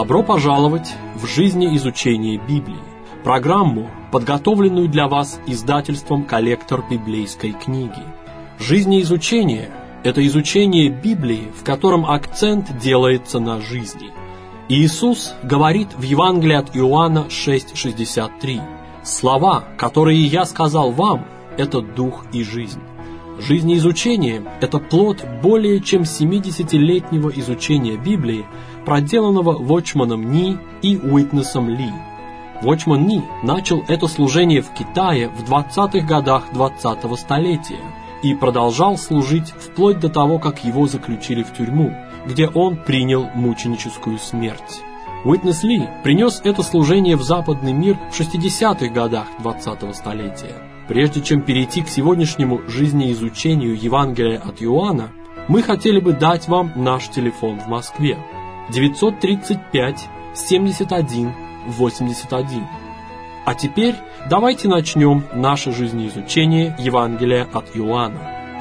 Добро пожаловать в «Жизнеизучение Библии», программу, подготовленную для вас издательством «Коллектор библейской книги». Жизнеизучение – это изучение Библии, в котором акцент делается на жизни. Иисус говорит в Евангелии от Иоанна 6:63: «Слова, которые я сказал вам, это дух и жизнь». Жизнеизучение – это плод более чем 70-летнего изучения Библии, проделанного Watchman Nee и Уитнесом Ли. Watchman Nee начал это служение в Китае в 20-х годах 20-го столетия и продолжал служить вплоть до того, как его заключили в тюрьму, где он принял мученическую смерть. Уитнес Ли принес это служение в западный мир в 60-х годах 20-го столетия. Прежде чем перейти к сегодняшнему жизнеизучению Евангелия от Иоанна, мы хотели бы дать вам наш телефон в Москве: 935 71 81. А теперь давайте начнем наше жизнеизучение Евангелия от Иоанна.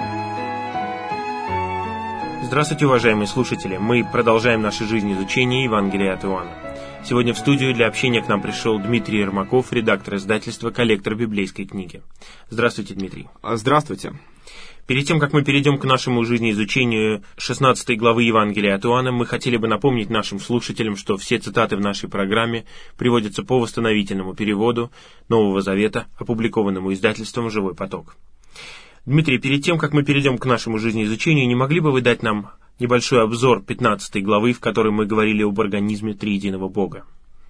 Здравствуйте, уважаемые слушатели! Мы продолжаем наше жизнеизучение Евангелия от Иоанна. Сегодня в студию для общения к нам пришел Дмитрий Ермаков, редактор издательства «Коллектор библейской книги». Здравствуйте, Дмитрий. Здравствуйте. Перед тем, как мы перейдем к нашему жизнеизучению 16 главы Евангелия от Иоанна, мы хотели бы напомнить нашим слушателям, что все цитаты в нашей программе приводятся по восстановительному переводу Нового Завета, опубликованному издательством «Живой поток». Дмитрий, перед тем, как мы перейдем к нашему жизнеизучению, не могли бы вы дать нам небольшой обзор 15 главы, в которой мы говорили об организме триединого Бога?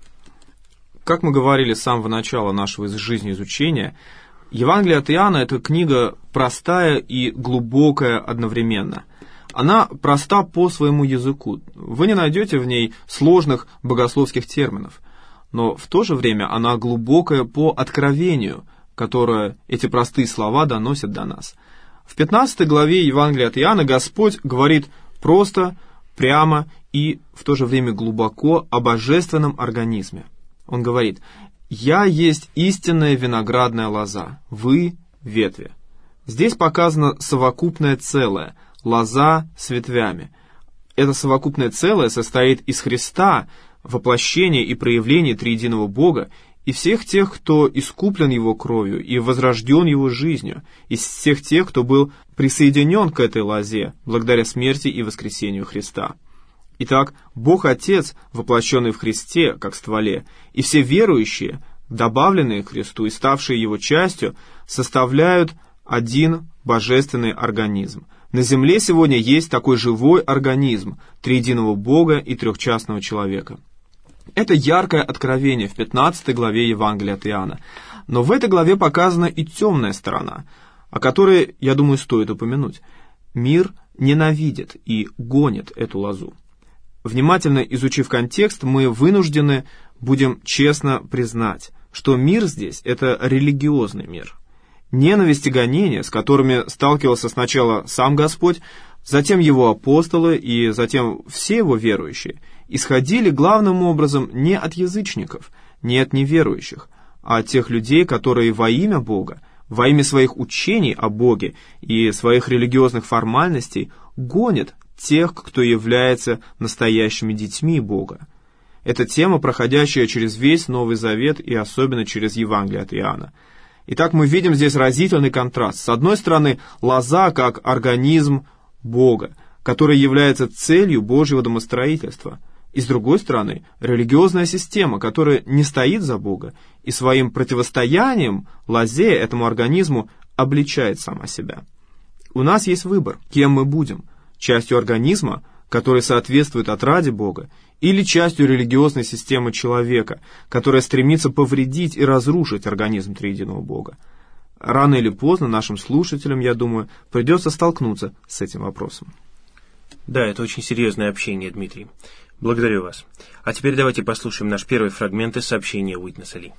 Как мы говорили с самого начала нашего жизнеизучения, Евангелие от Иоанна – это книга простая и глубокая одновременно. Она проста по своему языку. Вы не найдете в ней сложных богословских терминов, но в то же время она глубокая по откровению, которое эти простые слова доносят до нас. В 15 главе Евангелия от Иоанна Господь говорит просто, прямо и в то же время глубоко о божественном организме. Он говорит: «Я есть истинная виноградная лоза, вы – ветви». Здесь показано совокупное целое, лоза с ветвями. Это совокупное целое состоит из Христа, воплощения и проявления триединого Бога, и всех тех, кто искуплен Его кровью и возрожден Его жизнью, из всех тех, кто был присоединен к этой лозе благодаря смерти и воскресению Христа. Итак, Бог Отец, воплощенный в Христе, как стволе, и все верующие, добавленные к Христу и ставшие Его частью, составляют один божественный организм. На земле сегодня есть такой живой организм триединого Бога и трехчастного человека. Это яркое откровение в 15 главе Евангелия от Иоанна. Но в этой главе показана и темная сторона, о которой, я думаю, стоит упомянуть. Мир ненавидит и гонит эту лозу. Внимательно изучив контекст, мы вынуждены будем честно признать, что мир здесь – это религиозный мир. Ненависть и гонения, с которыми сталкивался сначала сам Господь, затем Его апостолы и затем все Его верующие, исходили главным образом не от язычников, не от неверующих, а от тех людей, которые во имя Бога, во имя своих учений о Боге и своих религиозных формальностей гонят тех, кто является настоящими детьми Бога. Это тема, проходящая через весь Новый Завет и особенно через Евангелие от Иоанна. Итак, мы видим здесь разительный контраст. С одной стороны, лоза как организм Бога, который является целью Божьего домостроительства. И с другой стороны, религиозная система, которая не стоит за Бога и своим противостоянием лозе, этому организму, обличает сама себя. У нас есть выбор, кем мы будем: частью организма, который соответствует отраде Бога, или частью религиозной системы человека, которая стремится повредить и разрушить организм триединого Бога. Рано или поздно нашим слушателям, я думаю, придется столкнуться с этим вопросом. Да, это очень серьезное общение, Дмитрий. Благодарю вас. А теперь давайте послушаем наш первый фрагмент из сообщения Уитнеса Ли.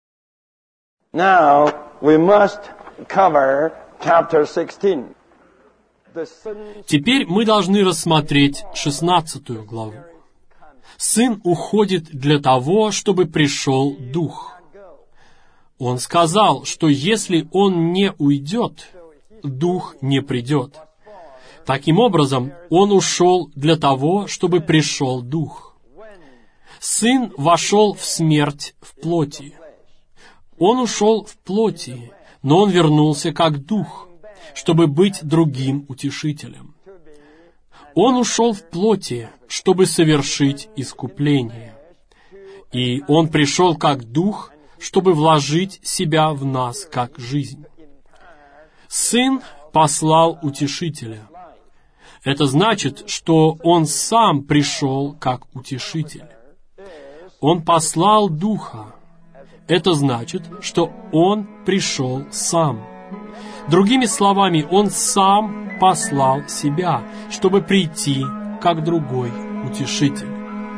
Now we must cover chapter 16. Теперь мы должны рассмотреть 16 главу. Сын уходит для того, чтобы пришел Дух. Он сказал, что если он не уйдет, Дух не придет. Таким образом, он ушел для того, чтобы пришел Дух. Сын вошел в смерть в плоти. Он ушел в плоти, но он вернулся как дух, чтобы быть другим утешителем. Он ушел в плоти, чтобы совершить искупление. И он пришел как дух, чтобы вложить себя в нас как жизнь. Сын послал утешителя. Это значит, что он сам пришел как утешитель. Он послал духа. Это значит, что он пришел сам. Другими словами, он сам послал себя, чтобы прийти как другой утешитель.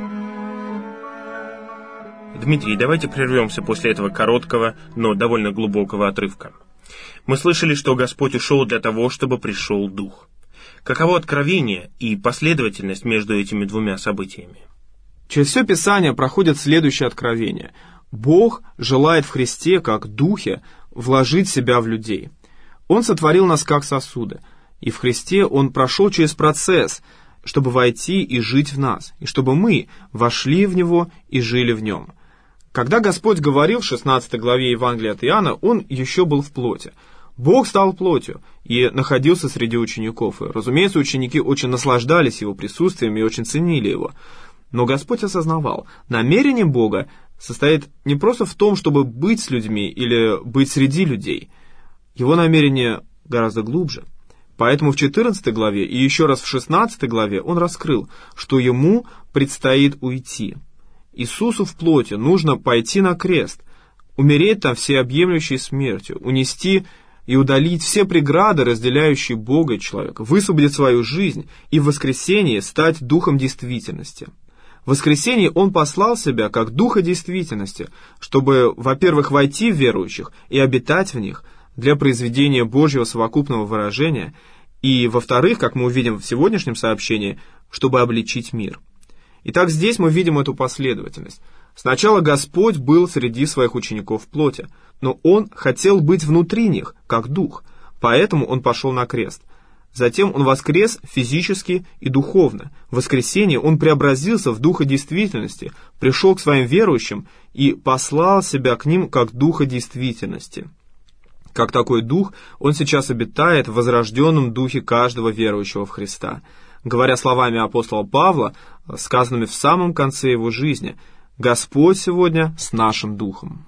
Дмитрий, давайте прервемся после этого короткого, но довольно глубокого отрывка. Мы слышали, что Господь ушел для того, чтобы пришел Дух. Каково откровение и последовательность между этими двумя событиями? Через все Писание проходит следующее откровение. Бог желает в Христе, как Духе, вложить себя в людей. Он сотворил нас как сосуды, и в Христе Он прошел через процесс, чтобы войти и жить в нас, и чтобы мы вошли в Него и жили в Нем. Когда Господь говорил в 16 главе Евангелия от Иоанна, Он еще был в плоти. Бог стал плотью и находился среди учеников. И, разумеется, ученики очень наслаждались Его присутствием и очень ценили Его. Но Господь осознавал, намерение Бога состоит не просто в том, чтобы быть с людьми или быть среди людей. Его намерение гораздо глубже. Поэтому в 14 главе и еще раз в 16 главе Он раскрыл, что Ему предстоит уйти. Иисусу в плоти нужно пойти на крест, умереть там всеобъемлющей смертью, унести и удалить все преграды, разделяющие Бога и человека, высвободить свою жизнь и в воскресении стать духом действительности. В воскресении Он послал себя как духа действительности, чтобы, во-первых, войти в верующих и обитать в них для произведения Божьего совокупного выражения, и, во-вторых, как мы увидим в сегодняшнем сообщении, чтобы обличить мир. Итак, здесь мы видим эту последовательность. Сначала Господь был среди своих учеников в плоти, но Он хотел быть внутри них, как дух, поэтому Он пошел на крест. Затем Он воскрес физически и духовно. В воскресенье Он преобразился в духа действительности, пришел к своим верующим и послал себя к ним как духа действительности. Как такой дух, Он сейчас обитает в возрожденном духе каждого верующего в Христа. Говоря словами апостола Павла, сказанными в самом конце его жизни, «Господь сегодня с нашим духом».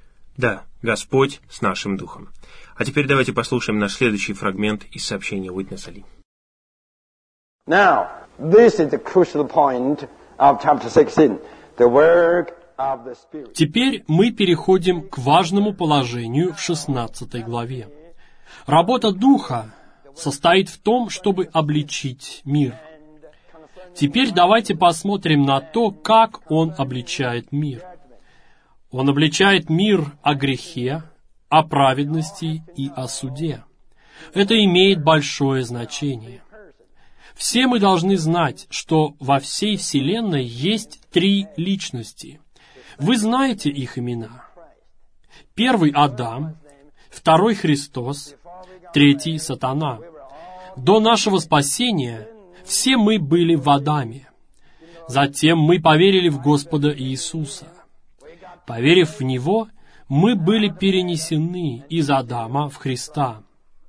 Да, Господь с нашим духом. А теперь давайте послушаем наш следующий фрагмент из сообщения Уитнеса Ли. Now, this is the crucial point of chapter 16, the work of the Spirit. Теперь мы переходим к важному положению в 16 главе. Работа Духа состоит в том, чтобы обличить мир. Теперь давайте посмотрим на то, как Он обличает мир. Он обличает мир о грехе, о праведности и о суде. Это имеет большое значение. Все мы должны знать, что во всей Вселенной есть 3 личности. Вы знаете их имена. Первый — Адам, второй — Христос, третий — Сатана. До нашего спасения все мы были в Адаме. Затем мы поверили в Господа Иисуса. Поверив в Него, мы были перенесены из Адама в Христа.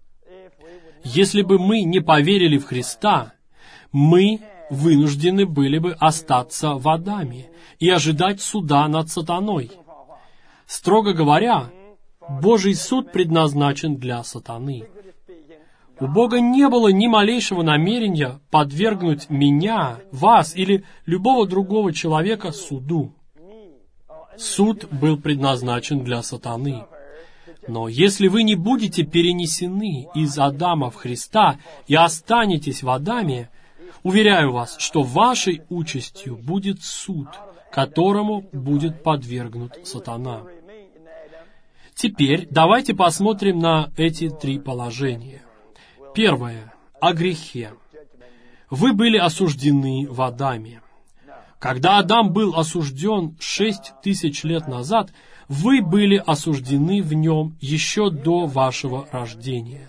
Если бы мы не поверили в Христа, мы вынуждены были бы остаться в Адаме и ожидать суда над сатаной. Строго говоря, Божий суд предназначен для сатаны. У Бога не было ни малейшего намерения подвергнуть меня, вас или любого другого человека суду. Суд был предназначен для сатаны. Но если вы не будете перенесены из Адама в Христа и останетесь в Адаме, уверяю вас, что вашей участью будет суд, которому будет подвергнут сатана. Теперь давайте посмотрим на эти 3 положения. Первое. О грехе. Вы были осуждены в Адаме. Когда Адам был осужден 6000 лет назад, вы были осуждены в нем еще до вашего рождения.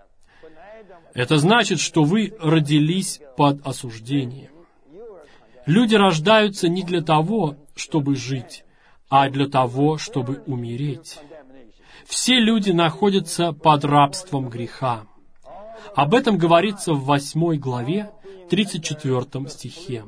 Это значит, что вы родились под осуждением. Люди рождаются не для того, чтобы жить, а для того, чтобы умереть. Все люди находятся под рабством греха. Об этом говорится в 8 главе, 34 стихе.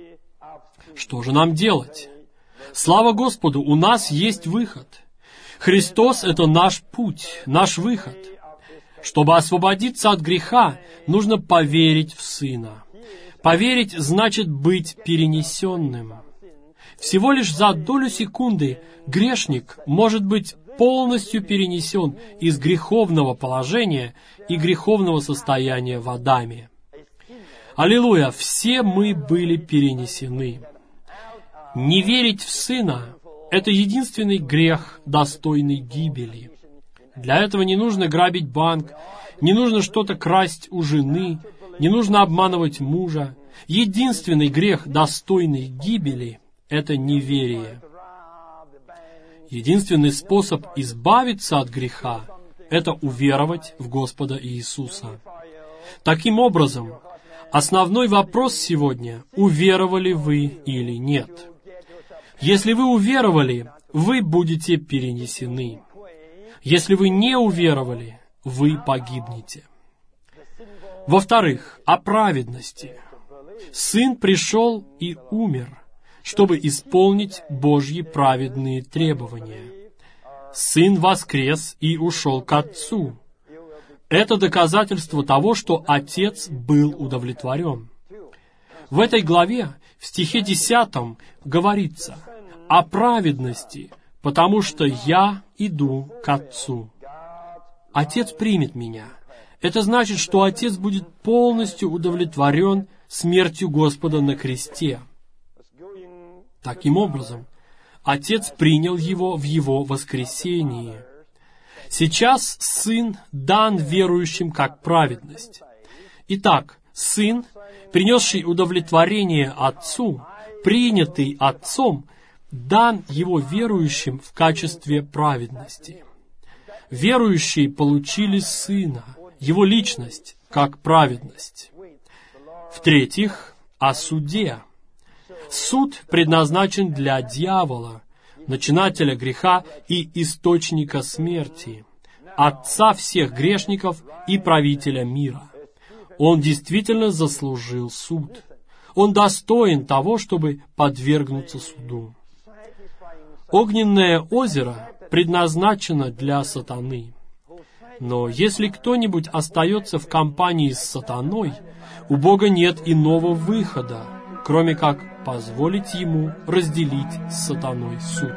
Что же нам делать? Слава Господу, у нас есть выход. Христос — это наш путь, наш выход. Чтобы освободиться от греха, нужно поверить в Сына. Поверить значит быть перенесенным. Всего лишь за долю секунды грешник может быть полностью перенесен из греховного положения и греховного состояния в Адаме. Аллилуйя! Все мы были перенесены. Не верить в Сына — это единственный грех, достойный гибели. Для этого не нужно грабить банк, не нужно что-то красть у жены, не нужно обманывать мужа. Единственный грех, достойный гибели — это неверие. Единственный способ избавиться от греха — это уверовать в Господа Иисуса. Таким образом, основной вопрос сегодня — уверовали вы или нет? Если вы уверовали, вы будете перенесены. Если вы не уверовали, вы погибнете. Во-вторых, о праведности. Сын пришел и умер, чтобы исполнить Божьи праведные требования. Сын воскрес и ушел к Отцу. Это доказательство того, что Отец был удовлетворен. В этой главе, в стихе 10 говорится о праведности, потому что я иду к Отцу. Отец примет меня. Это значит, что Отец будет полностью удовлетворен смертью Господа на кресте. Таким образом, Отец принял его в его воскресении. Сейчас Сын дан верующим как праведность. Итак, Сын, принесший удовлетворение Отцу, принятый Отцом, дан Его верующим в качестве праведности. Верующие получили Сына, Его личность, как праведность. В-третьих, о суде. Суд предназначен для дьявола, начинателя греха и источника смерти, отца всех грешников и правителя мира. Он действительно заслужил суд. Он достоин того, чтобы подвергнуться суду. Огненное озеро предназначено для сатаны. Но если кто-нибудь остается в компании с сатаной, у Бога нет иного выхода, кроме как позволить ему разделить с сатаной суд.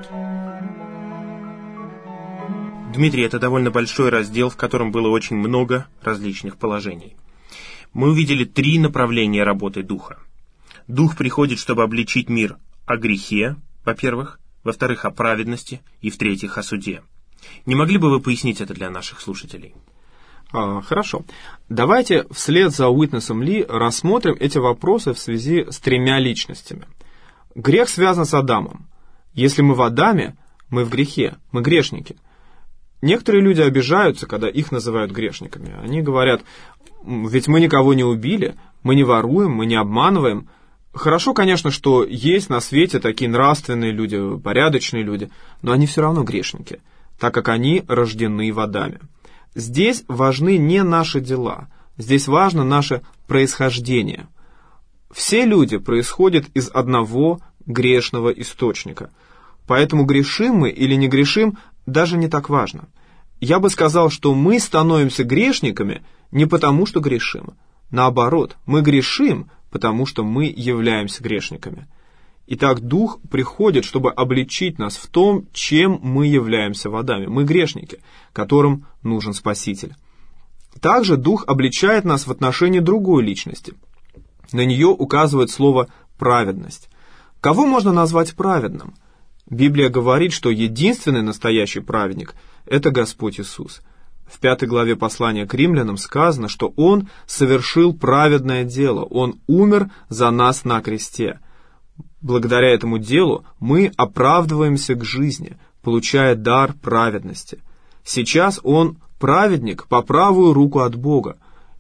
Дмитрий, это довольно большой раздел, в котором было очень много различных положений. Мы увидели 3 направления работы Духа. Дух приходит, чтобы обличить мир о грехе, во-первых, во-вторых, о праведности и, в-третьих, о суде. Не могли бы вы пояснить это для наших слушателей? Хорошо. Давайте вслед за Уитнесом Ли рассмотрим эти вопросы в связи с 3 личностями. Грех связан с Адамом. Если мы в Адаме, мы в грехе, мы грешники. Некоторые люди обижаются, когда их называют грешниками. Они говорят, ведь мы никого не убили, мы не воруем, мы не обманываем. Хорошо, конечно, что есть на свете такие нравственные люди, порядочные люди, но они все равно грешники, так как они рождены в Адаме. Здесь важны не наши дела, здесь важно наше происхождение. Все люди происходят из одного грешного источника, поэтому грешим мы или не грешим даже не так важно. Я бы сказал, что мы становимся грешниками не потому, что грешим. Наоборот, мы грешим, потому что мы являемся грешниками. Итак, Дух приходит, чтобы обличить нас в том, чем мы являемся в Адаме. Мы грешники, которым нужен Спаситель. Также Дух обличает нас в отношении другой личности. На нее указывает слово «праведность». Кого можно назвать праведным? Библия говорит, что единственный настоящий праведник – это Господь Иисус. В 5 главе послания к римлянам сказано, что Он совершил праведное дело, Он умер за нас на кресте. Благодаря этому делу мы оправдываемся к жизни, получая дар праведности. Сейчас Он праведник по правую руку от Бога.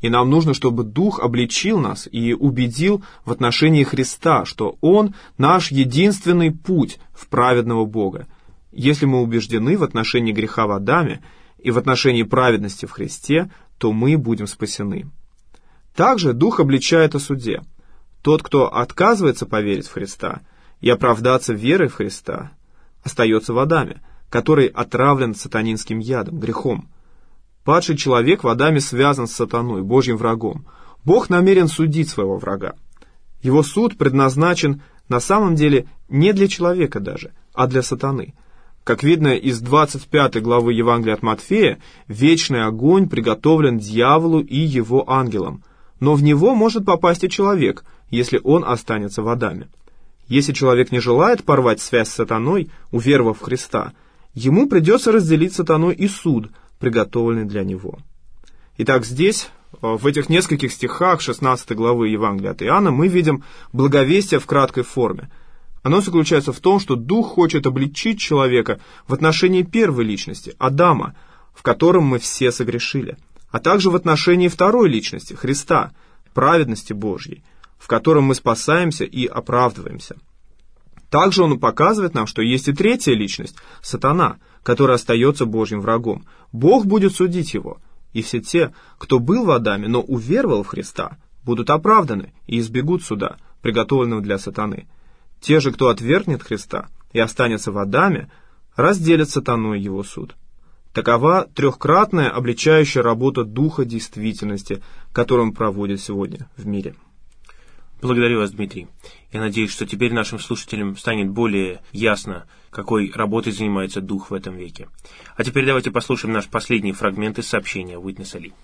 И нам нужно, чтобы Дух обличил нас и убедил в отношении Христа, что Он наш единственный путь в праведного Бога. Если мы убеждены в отношении греха в Адаме и в отношении праведности в Христе, то мы будем спасены. Также Дух обличает о суде. Тот, кто отказывается поверить в Христа и оправдаться верой в Христа, остается в Адаме, который отравлен сатанинским ядом, грехом. Падший человек в Адаме связан с сатаной, Божьим врагом. Бог намерен судить своего врага. Его суд предназначен на самом деле не для человека даже, а для сатаны. Как видно из 25 главы Евангелия от Матфея, вечный огонь приготовлен дьяволу и его ангелам, но в него может попасть и человек, если он останется в Адаме. Если человек не желает порвать связь с сатаной, уверовав в Христа, ему придется разделить с сатаной и суд, приготовленный для него. Итак, здесь, в этих нескольких стихах 16 главы Евангелия от Иоанна, мы видим благовестие в краткой форме. Оно заключается в том, что Дух хочет обличить человека в отношении первой личности, Адама, в котором мы все согрешили, а также в отношении второй личности, Христа, праведности Божьей, в котором мы спасаемся и оправдываемся. Также он показывает нам, что есть и третья личность, сатана, который остается Божьим врагом. Бог будет судить его, и все те, кто был в Адаме, но уверовал в Христа, будут оправданы и избегут суда, приготовленного для сатаны. Те же, кто отвергнет Христа и останется в Адаме, разделят с сатаной его суд. Такова трехкратная обличающая работа Духа действительности, которую он проводит сегодня в мире. Благодарю вас, Дмитрий. Я надеюсь, что теперь нашим слушателям станет более ясно, какой работой занимается Дух в этом веке. А теперь давайте послушаем наш последний фрагмент из сообщения Уитнеса Ли.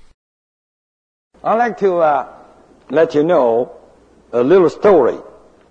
I'd like to let you know a little story.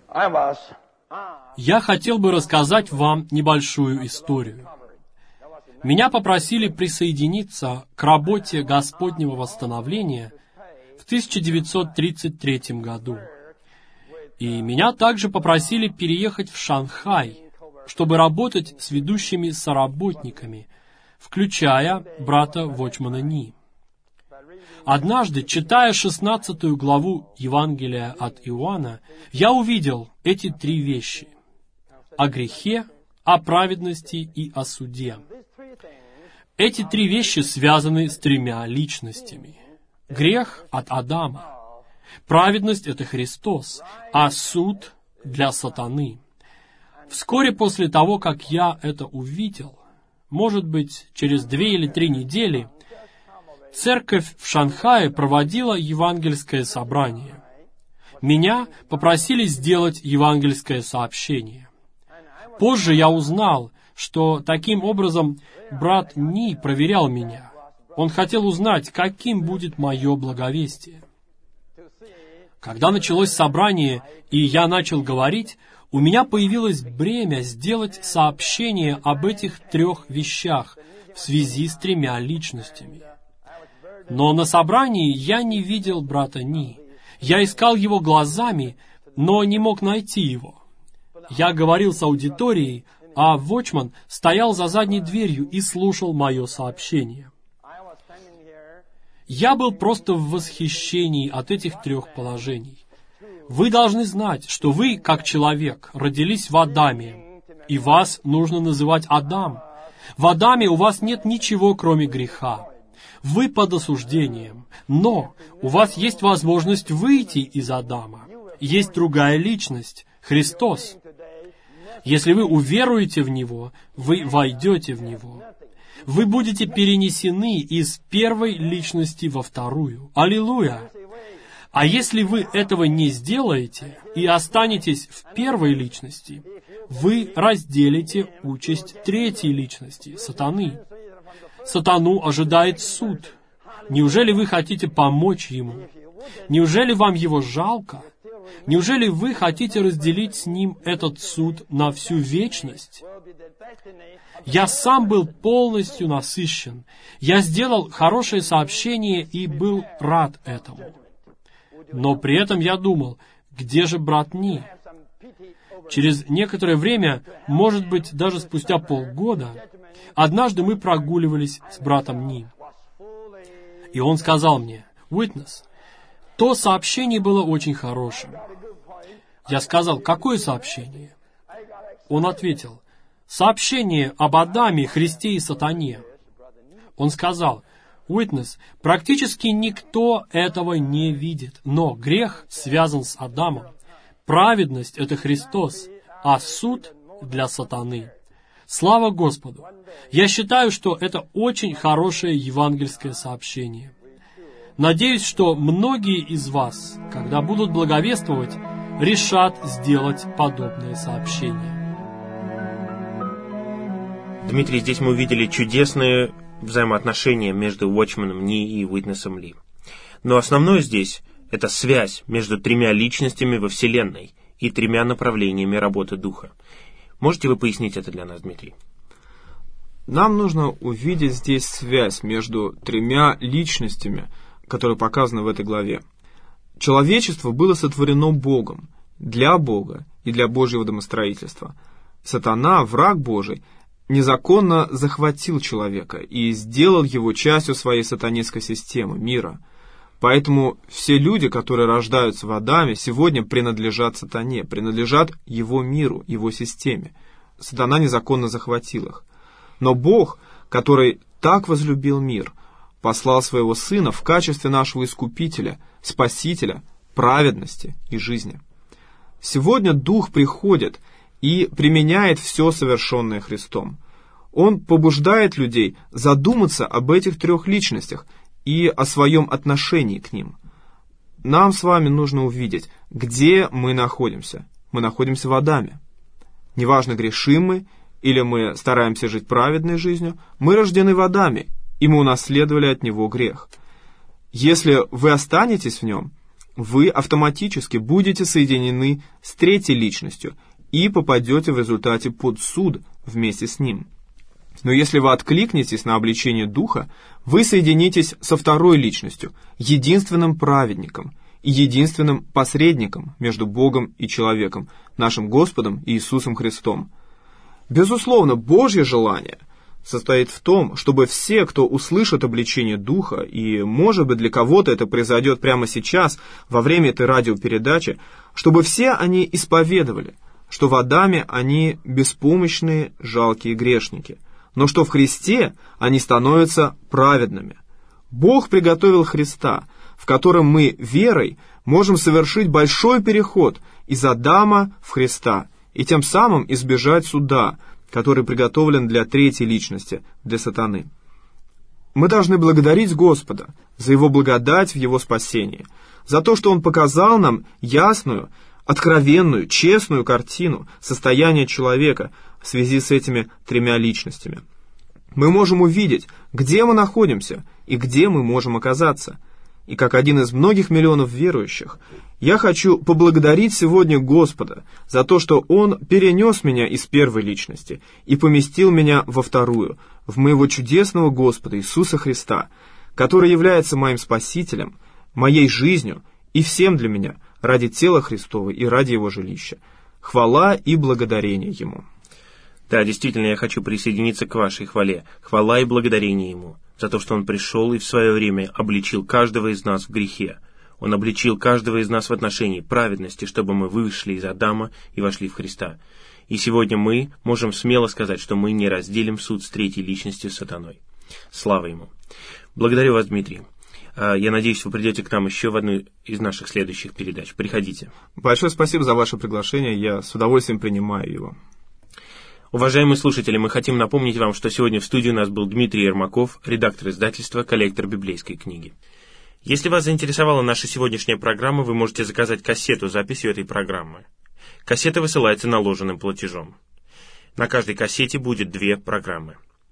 Я хотел бы рассказать вам небольшую историю. Меня попросили присоединиться к работе Господнего восстановления в 1933 году. И меня также попросили переехать в Шанхай, чтобы работать с ведущими соработниками, включая брата Вочмана Ни. Однажды, читая 16 главу Евангелия от Иоанна, я увидел эти три вещи: о грехе, о праведности и о суде. Эти три вещи связаны с тремя личностями. Грех от Адама, праведность — это Христос, а суд для сатаны. Вскоре после того, как я это увидел, может быть, через 2 или 3 недели, церковь в Шанхае проводила евангельское собрание. Меня попросили сделать евангельское сообщение. Позже я узнал, что таким образом брат Ни проверял меня. Он хотел узнать, каким будет мое благовестие. Когда началось собрание, и я начал говорить, у меня появилось бремя сделать сообщение об этих 3 вещах в связи с 3 личностями. Но на собрании я не видел брата Ни. Я искал его глазами, но не мог найти его. Я говорил с аудиторией, а Вочман стоял за задней дверью и слушал мое сообщение. Я был просто в восхищении от этих 3 положений. Вы должны знать, что вы, как человек, родились в Адаме, и вас нужно называть Адам. В Адаме у вас нет ничего, кроме греха. Вы под осуждением, но у вас есть возможность выйти из Адама. Есть другая личность — Христос. Если вы уверуете в Него, вы войдете в Него. Вы будете перенесены из первой личности во вторую. Аллилуйя! А если вы этого не сделаете и останетесь в первой личности, вы разделите участь третьей личности, сатаны. Сатану ожидает суд. Неужели вы хотите помочь ему? Неужели вам его жалко? Неужели вы хотите разделить с ним этот суд на всю вечность? Я сам был полностью насыщен. Я сделал хорошее сообщение и был рад этому. Но при этом я думал, где же брат Ни? Через некоторое время, может быть, даже спустя полгода, однажды мы прогуливались с братом Ни. И он сказал мне: Witness, то сообщение было очень хорошим. Я сказал, какое сообщение? Он ответил, сообщение об Адаме, Христе и Сатане. Он сказал, Witness, практически никто этого не видит, но грех связан с Адамом. Праведность — это Христос, а суд для сатаны. Слава Господу! Я считаю, что это очень хорошее евангельское сообщение. Надеюсь, что многие из вас, когда будут благовествовать, решат сделать подобное сообщение. Дмитрий, здесь мы увидели чудесные взаимоотношения между Watchman Ни и Witness Ли. Но основное здесь — это связь между тремя личностями во Вселенной и тремя направлениями работы Духа. Можете вы пояснить это для нас, Дмитрий? Нам нужно увидеть здесь связь между тремя личностями, которые показаны в этой главе. Человечество было сотворено Богом, для Бога и для Божьего домостроительства. Сатана, враг Божий, незаконно захватил человека и сделал его частью своей сатанинской системы, мира. Поэтому все люди, которые рождаются в Адаме, сегодня принадлежат сатане, принадлежат его миру, его системе. Сатана незаконно захватил их. Но Бог, который так возлюбил мир, послал своего Сына в качестве нашего Искупителя, Спасителя, праведности и жизни. Сегодня Дух приходит и применяет все совершенное Христом. Он побуждает людей задуматься об этих трех личностях и о своем отношении к ним. Нам с вами нужно увидеть, где мы находимся. Мы находимся в Адаме. Неважно, грешим мы или мы стараемся жить праведной жизнью, мы рождены в Адаме, и мы унаследовали от него грех. Если вы останетесь в нем, вы автоматически будете соединены с третьей личностью и попадете в результате под суд вместе с ним. Но если вы откликнетесь на обличение Духа, вы соединитесь со второй личностью, единственным праведником и единственным посредником между Богом и человеком, нашим Господом Иисусом Христом. Безусловно, Божье желание состоит в том, чтобы все, кто услышит обличение Духа, и, может быть, для кого-то это произойдет прямо сейчас, во время этой радиопередачи, чтобы все они исповедовали, что в Адаме они беспомощные, жалкие грешники, но что в Христе они становятся праведными. Бог приготовил Христа, в котором мы верой можем совершить большой переход из Адама в Христа и тем самым избежать суда, который приготовлен для третьей личности, для сатаны. Мы должны благодарить Господа за Его благодать в Его спасении, за то, что Он показал нам ясную, откровенную, честную картину состояния человека в связи с этими тремя личностями. Мы можем увидеть, где мы находимся и где мы можем оказаться. И как один из многих миллионов верующих, я хочу поблагодарить сегодня Господа за то, что Он перенес меня из первой личности и поместил меня во вторую, в моего чудесного Господа Иисуса Христа, который является моим Спасителем, моей жизнью и всем для меня, ради тела Христова и ради Его жилища. Хвала и благодарение Ему. Да, действительно, я хочу присоединиться к вашей хвале. Хвала и благодарение Ему за то, что Он пришел и в свое время обличил каждого из нас в грехе. Он обличил каждого из нас в отношении праведности, чтобы мы вышли из Адама и вошли в Христа. И сегодня мы можем смело сказать, что мы не разделим суд с третьей личностью сатаной. Слава Ему. Благодарю вас, Дмитрий. Я надеюсь, вы придете к нам еще в одну из наших следующих передач. Приходите. Большое спасибо за ваше приглашение. Я с удовольствием принимаю его. Уважаемые слушатели, мы хотим напомнить вам, что сегодня в студии у нас был Дмитрий Ермаков, редактор издательства «Коллектор библейской книги». Если вас заинтересовала наша сегодняшняя программа, вы можете заказать кассету с записью этой программы. Кассета высылается наложенным платежом. На каждой кассете будет 2 программы.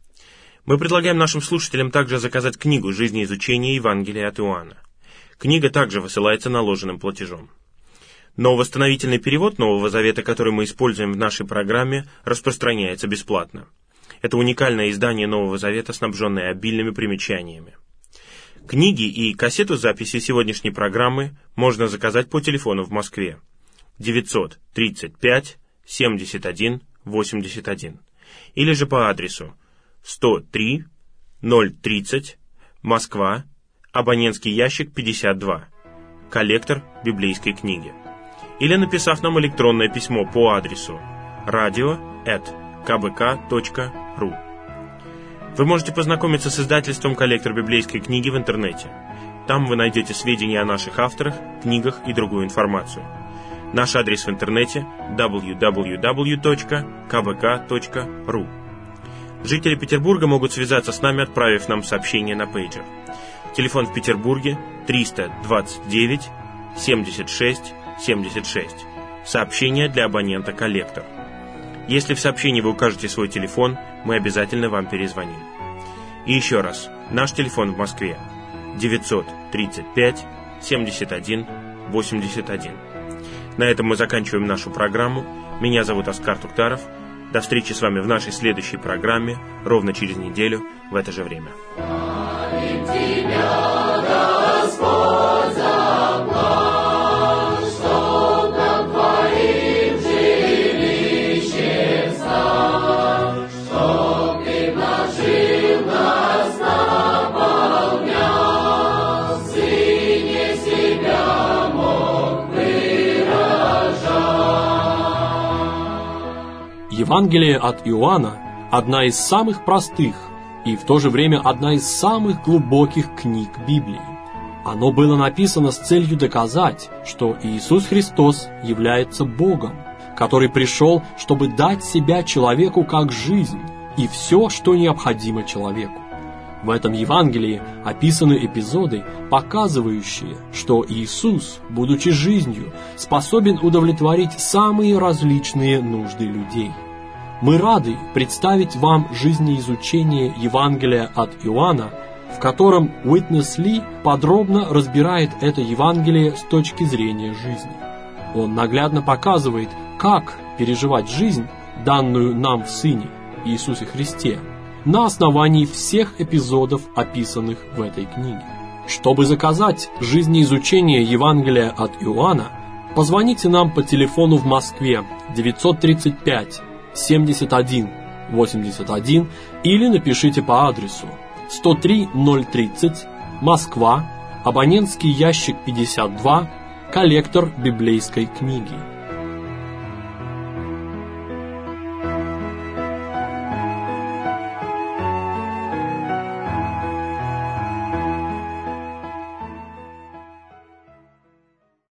Мы предлагаем нашим слушателям также заказать книгу «Жизнеизучение Евангелия от Иоанна». Книга также высылается наложенным платежом. Но восстановительный перевод Нового Завета, который мы используем в нашей программе, распространяется бесплатно. Это уникальное издание Нового Завета, снабженное обильными примечаниями. Книги и кассету с записью сегодняшней программы можно заказать по телефону в Москве 935 71 81 или же по адресу 103 030 Москва абонентский ящик 52, коллектор библейской книги. Или написав нам электронное письмо по адресу radio@kbk.ru. Вы можете познакомиться с издательством «Коллектор библейской книги» в интернете. Там вы найдете сведения о наших авторах, книгах и другую информацию. Наш адрес в интернете www.kbk.ru. Жители Петербурга могут связаться с нами, отправив нам сообщение на пейджер. Телефон в Петербурге 329 76 76. Сообщение для абонента «Коллектор». Если в сообщении вы укажете свой телефон, мы обязательно вам перезвоним. И еще раз, наш телефон в Москве 935 71 81. На этом мы заканчиваем нашу программу. Меня зовут Оскар Туктаров. До встречи с вами в нашей следующей программе ровно через неделю в это же время. Евангелие от Иоанна – одна из самых простых и в то же время одна из самых глубоких книг Библии. Оно было написано с целью доказать, что Иисус Христос является Богом, который пришел, чтобы дать себя человеку как жизнь и все, что необходимо человеку. В этом Евангелии описаны эпизоды, показывающие, что Иисус, будучи жизнью, способен удовлетворить самые различные нужды людей. Мы рады представить вам жизнеизучение Евангелия от Иоанна, в котором Уитнес Ли подробно разбирает это Евангелие с точки зрения жизни. Он наглядно показывает, как переживать жизнь, данную нам в Сыне, Иисусе Христе, на основании всех эпизодов, описанных в этой книге. Чтобы заказать жизнеизучение Евангелия от Иоанна, позвоните нам по телефону в Москве 935 71 81 или напишите по адресу 103-030, Москва, абонентский ящик 52, коллектор библейской книги.